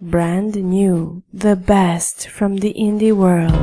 brand new, the best from the indie world.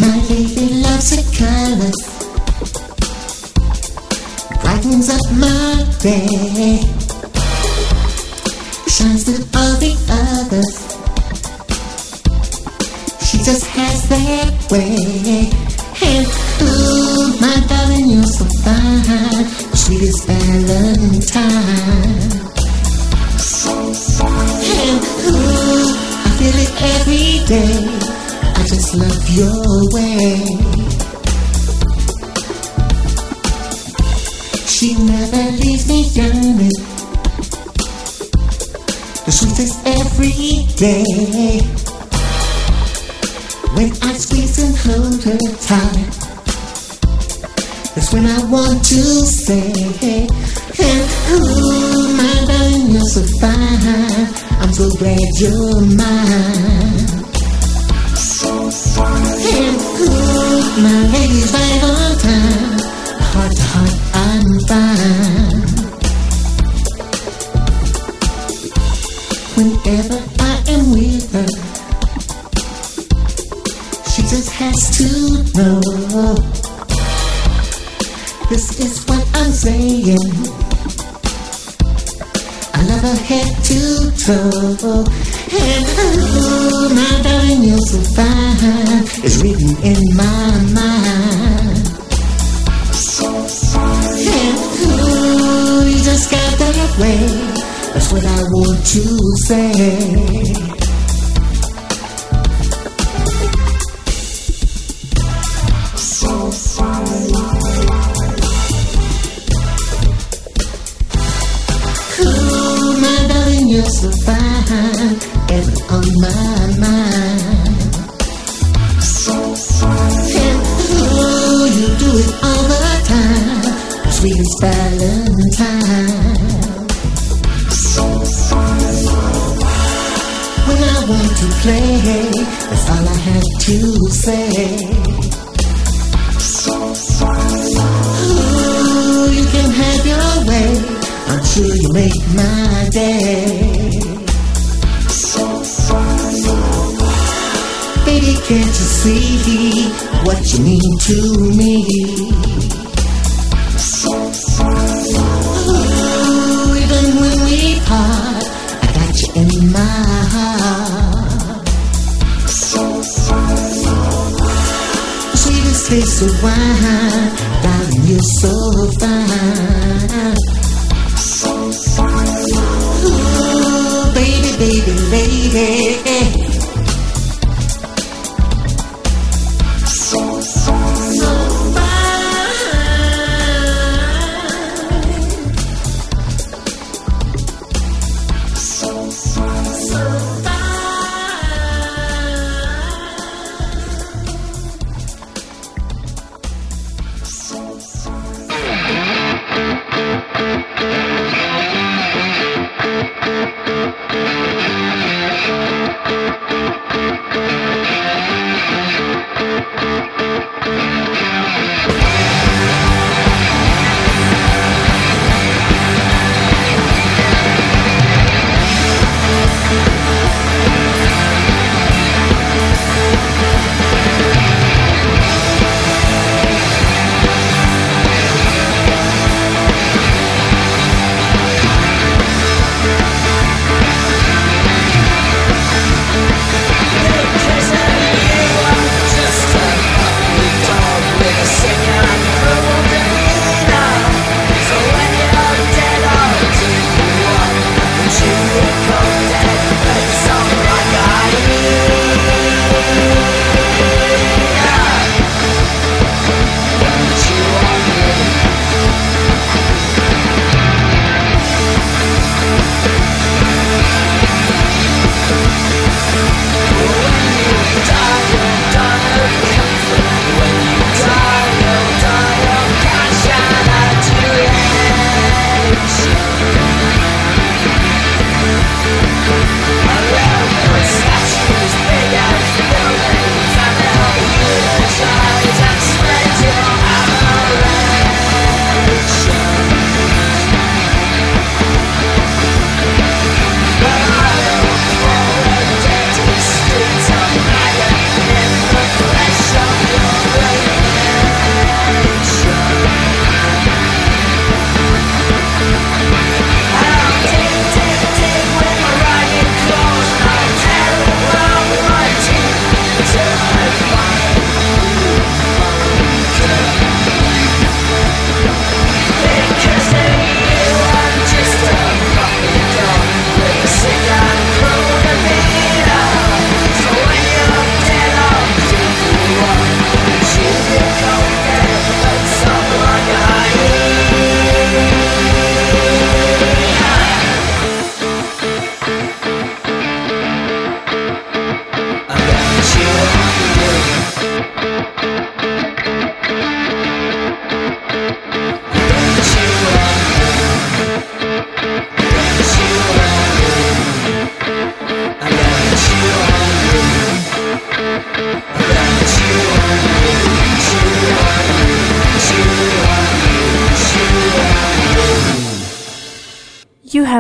My baby loves her colors, brightens up my day, shines through all the others. She just has that way. And ooh, my darling, you're so fine, sweetest Valentine. And ooh, I feel it every day, I just love your way. She never leaves me yearning, the sweetest every day. When I squeeze and hold her tight, that's when I want to say, and ooh, my darling, you're so fine, I'm so glad you're mine. And ooh, my lady's right on time, heart to heart I'm fine. Whenever I am with her, she just has to know, this is what I'm saying, I love her head to toe. And ooh, my darling, you're so fine, it's written in my mind. And ooh, you just got that way, that's what I want to say. You're so fine, ever on my mind. And ooh, you do it all the time, sweetest Valentine. When I want to play, that's all I have to say. Ooh, you can have your way, I'm sure you make my day. Baby, can't you see what you mean to me? Ooh, even when we part, I got you in my heart. Sweetest taste of wine, darling, you're so fine. Ooh, baby, baby, lady, so fine, so fine.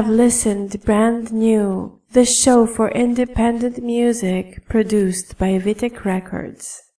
have listened Brand New, the show for independent music produced by Vitek Records.